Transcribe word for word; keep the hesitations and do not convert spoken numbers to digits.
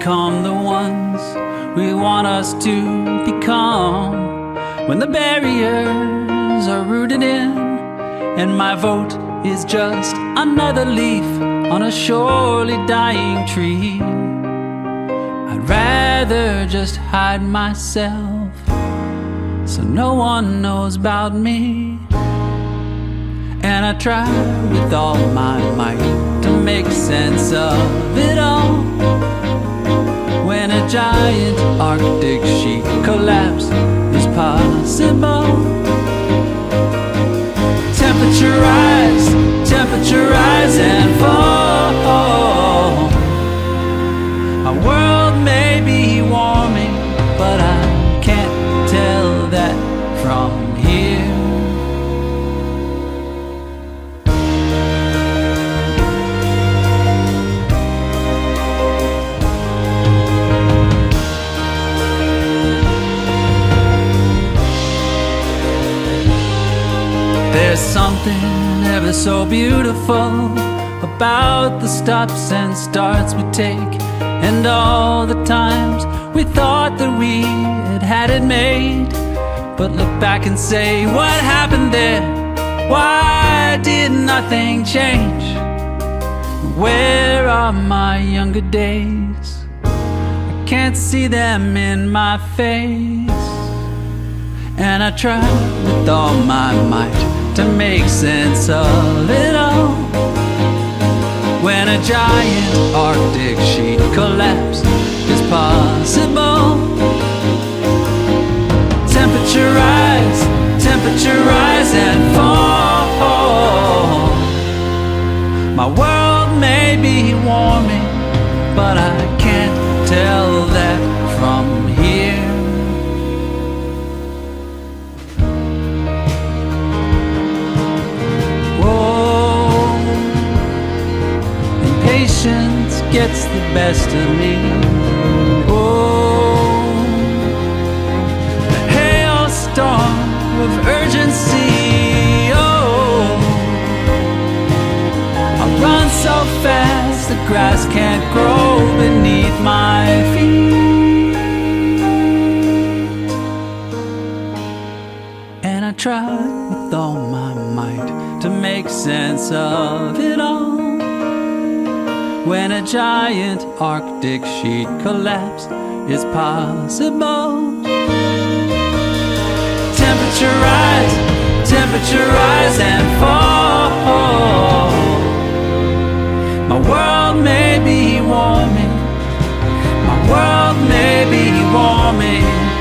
become the ones we want us to become. When the barriers are rooted in, and my vote is just another leaf on a surely dying tree, I'd rather just hide myself so no one knows about me. And I try with all my might to make sense of it all. When a giant Arctic sheet collapse is possible, temperature rise, temperature rise and fall. Our world may be warming, but I can't tell that from here. There's something ever so beautiful about the stops and starts we take, and all the times we thought that we had had it made. But look back and say, what happened there? Why did nothing change? Where are my younger days? I can't see them in my face. And I try with all my might to make sense of it all. When a giant Arctic sheet collapse is possible, temperature rise, temperature rise and fall. My world may be warming, but I can't tell that from here. Patience gets the best of me. Oh, a hailstorm of urgency. Oh, I run so fast the grass can't grow beneath my feet. And I tried with all my might to make sense of it all. When a giant Arctic sheet collapse is possible, temperature rise, temperature rise and fall. My world may be warming, my world may be warming,